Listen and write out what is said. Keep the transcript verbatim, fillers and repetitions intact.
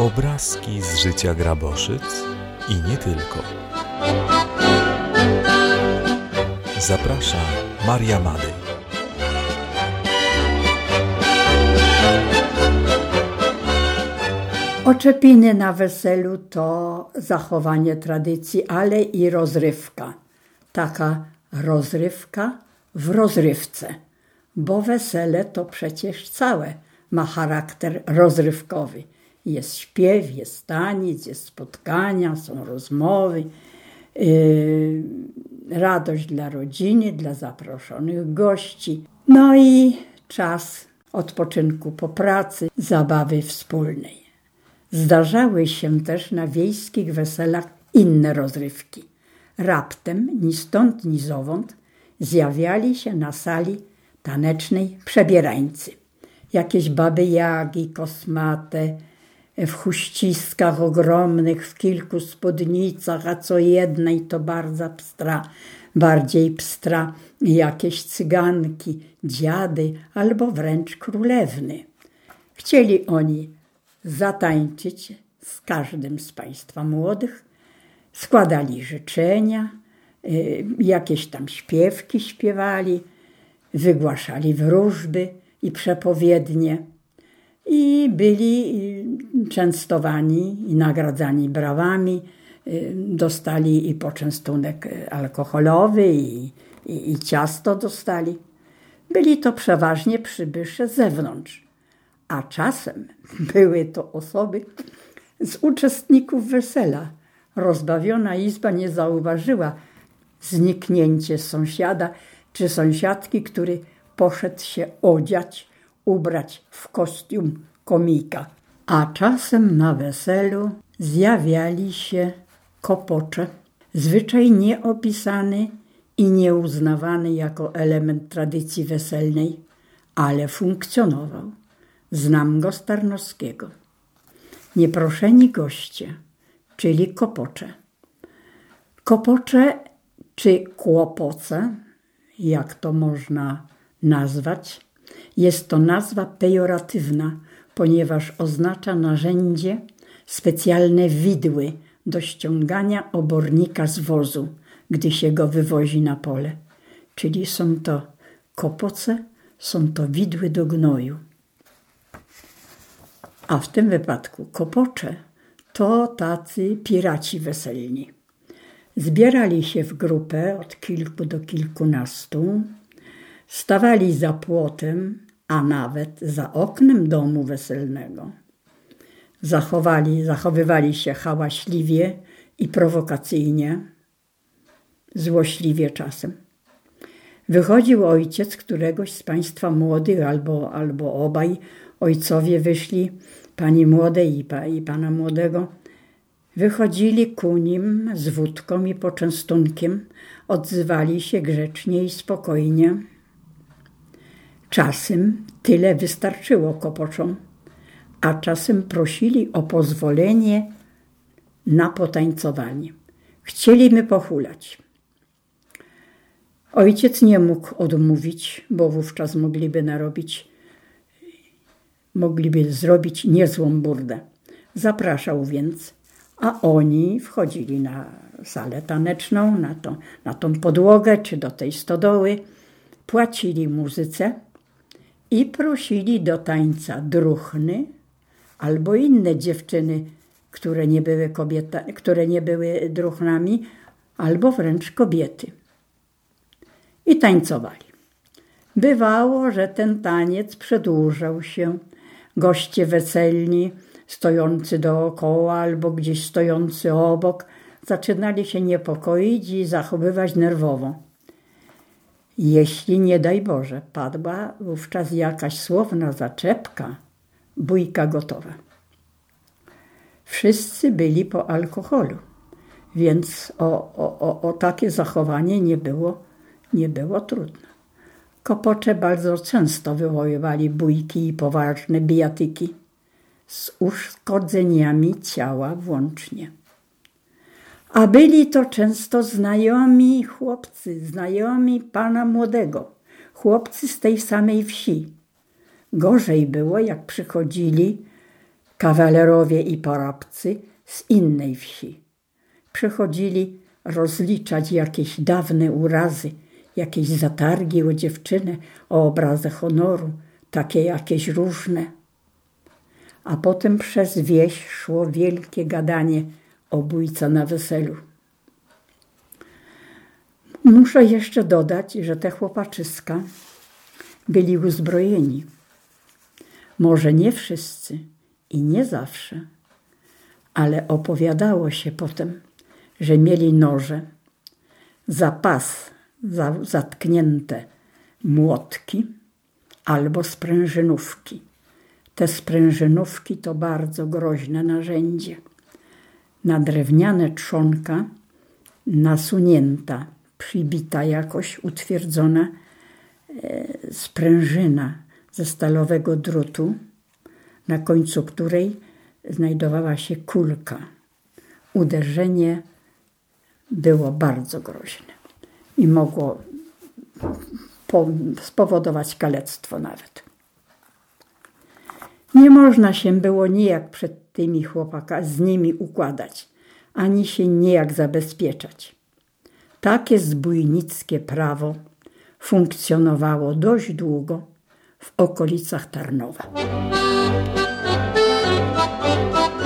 Obrazki z życia Graboszyc i nie tylko. Zaprasza Maria Madej. Oczepiny na weselu to zachowanie tradycji, ale i rozrywka. Taka rozrywka w rozrywce, bo wesele to przecież całe ma charakter rozrywkowy. Jest śpiew, jest taniec, jest spotkania, są rozmowy, yy, radość dla rodziny, dla zaproszonych gości. No i czas odpoczynku po pracy, zabawy wspólnej. Zdarzały się też na wiejskich weselach inne rozrywki. Raptem, ni stąd, ni zowąd, zjawiali się na sali tanecznej przebierańcy. Jakieś baby jagi, kosmate, w chuściskach ogromnych, w kilku spódnicach, a co jednej to bardzo pstra, bardziej pstra, jakieś cyganki, dziady albo wręcz królewny. Chcieli oni zatańczyć z każdym z państwa młodych, składali życzenia, jakieś tam śpiewki śpiewali, wygłaszali wróżby i przepowiednie i byli częstowani i nagradzani brawami, dostali i poczęstunek alkoholowy i, i, i ciasto dostali. Byli to przeważnie przybysze z zewnątrz, a czasem były to osoby z uczestników wesela. Rozbawiona izba nie zauważyła zniknięcie sąsiada czy sąsiadki, który poszedł się odziać, ubrać w kostium komika. A czasem na weselu zjawiali się kopocze, zwyczaj nieopisany i nieuznawany jako element tradycji weselnej, ale funkcjonował. Znam go z Tarnowskiego. Nieproszeni goście, czyli kopocze. Kopocze czy kłopoce, jak to można nazwać, jest to nazwa pejoratywna, ponieważ oznacza narzędzie, specjalne widły do ściągania obornika z wozu, gdy się go wywozi na pole. Czyli są to kopoce, są to widły do gnoju. A w tym wypadku kopocze to tacy piraci weselni. Zbierali się w grupę od kilku do kilkunastu, stawali za płotem, a nawet za oknem domu weselnego. Zachowali, zachowywali się hałaśliwie i prowokacyjnie, złośliwie czasem. Wychodził ojciec któregoś z państwa młodych, albo, albo obaj ojcowie wyszli, pani młodej i, pa, i pana młodego, wychodzili ku nim z wódką i poczęstunkiem, odzywali się grzecznie i spokojnie. Czasem tyle wystarczyło kopoczom, a czasem prosili o pozwolenie na potańcowanie. Chcieliby pochulać. Ojciec nie mógł odmówić, bo wówczas mogliby narobić, mogliby zrobić niezłą burdę. Zapraszał więc, a oni wchodzili na salę taneczną, na, to, na tą podłogę czy do tej stodoły, płacili muzyce i prosili do tańca druchny albo inne dziewczyny, które nie były, kobieta, które nie były druchnami, albo wręcz kobiety. I tańcowali. Bywało, że ten taniec przedłużał się. Goście weselni, stojący dookoła albo gdzieś stojący obok, zaczynali się niepokoić i zachowywać nerwowo. Jeśli, nie daj Boże, padła wówczas jakaś słowna zaczepka, bójka gotowa. Wszyscy byli po alkoholu, więc o, o, o, o takie zachowanie nie było, nie było trudno. Kopocze bardzo często wywoływali bójki i poważne bijatyki z uszkodzeniami ciała włącznie. A byli to często znajomi chłopcy, znajomi pana młodego, chłopcy z tej samej wsi. Gorzej było, jak przychodzili Kawalerowie i porobcy z innej wsi. Przychodzili rozliczać jakieś dawne urazy, jakieś zatargi o dziewczynę, o obrazę honoru, takie jakieś różne. A potem przez wieś szło wielkie gadanie o bójce na weselu. Muszę jeszcze dodać, że te chłopaczyska byli uzbrojeni. Może nie wszyscy i nie zawsze, ale opowiadało się potem, że mieli noże, za pas zatknięte młotki albo sprężynówki. Te sprężynówki to bardzo groźne narzędzie. Na drewniane trzonka nasunięta, przybita jakoś, utwierdzona e, sprężyna ze stalowego drutu, na końcu której znajdowała się kulka. Uderzenie było bardzo groźne i mogło po, spowodować kalectwo nawet. Nie można się było nijak przed tymi chłopakami, z nimi układać, ani się nijak zabezpieczać. Takie zbójnickie prawo funkcjonowało dość długo w okolicach Tarnowa.